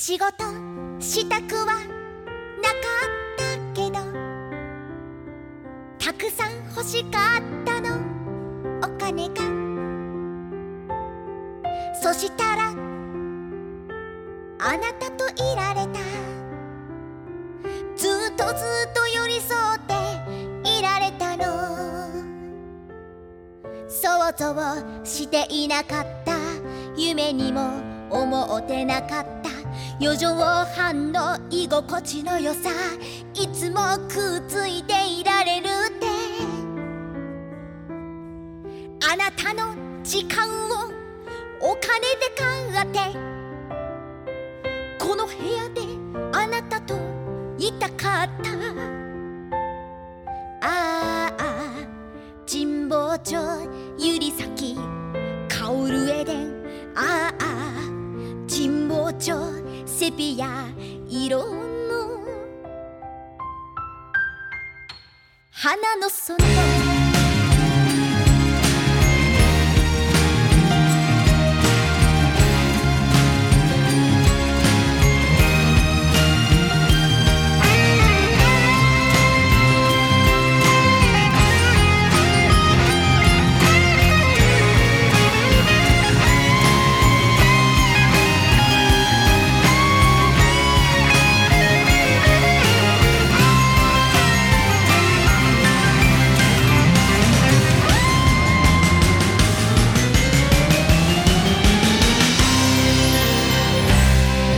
仕事したくはなかったけど、たくさん欲しかったのお金が。そしたらあなたといられた。ずっとずっと寄り添っていられたの。想像していなかった、夢にも思ってなかった、四畳半の居心地の良さ、いつもくっついていられるって。あなたの時間をお金で買って、この部屋であなたといたかった。ああ神保町百合咲香るエデン、ああ神保町セピア色の花の園